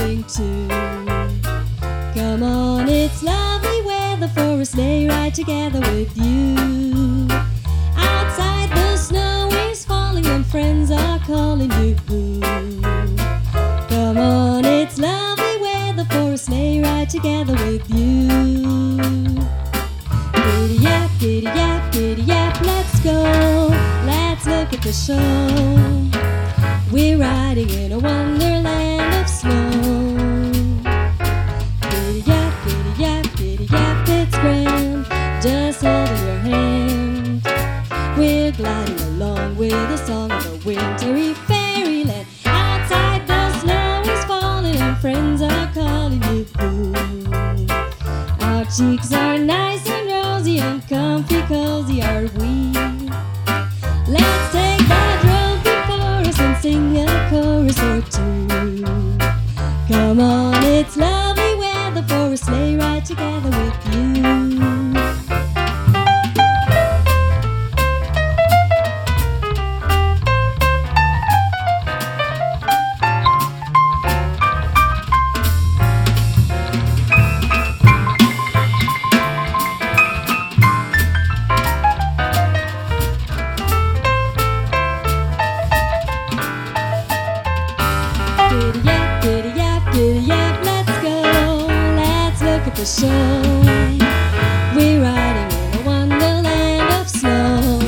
sing too. Come on, it's lovely weather for a sleigh ride together with you. Outside the snow is falling and friends are calling you. Come on, it's lovely weather for a sleigh ride together with you. Giddy yap, let's go. Let's look at the show. We're riding in a wonderland of snow. Giddy yap, it's grand. Just holding your hand. We're gliding along with the song of a wintry fairyland. Outside the snow is falling and friends are calling you. Our cheeks are nice and rosy and comfy cozy are we. Let's take that road before us and sing a chorus or two. Come on, it's lovely weather for a sleigh ride together with you. Giddy yap, let's go. Let's look at the show. We're riding in a wonderland of snow.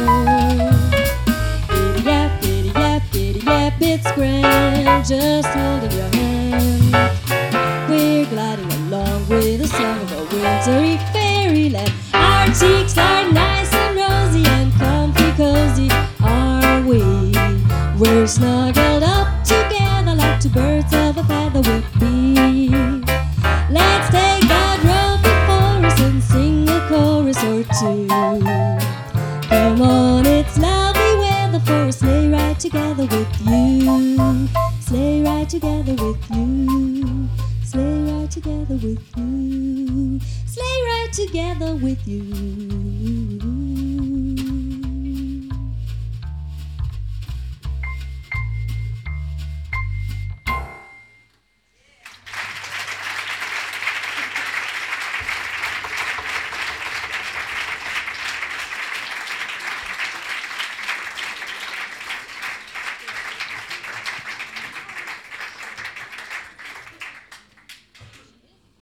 Giddy yap, it's grand. Just holding your hand. We're gliding along with the song of a wintry fairyland. Our cheeks are nice and rosy and comfy cozy are we. We're snuggled up together like two birds of a feather would be. Let's take that road before us and sing a chorus or two. Come on, it's lovely weather for a sleigh ride together with you. Sleigh ride together with you. Sleigh ride together with you. Sleigh ride together with you.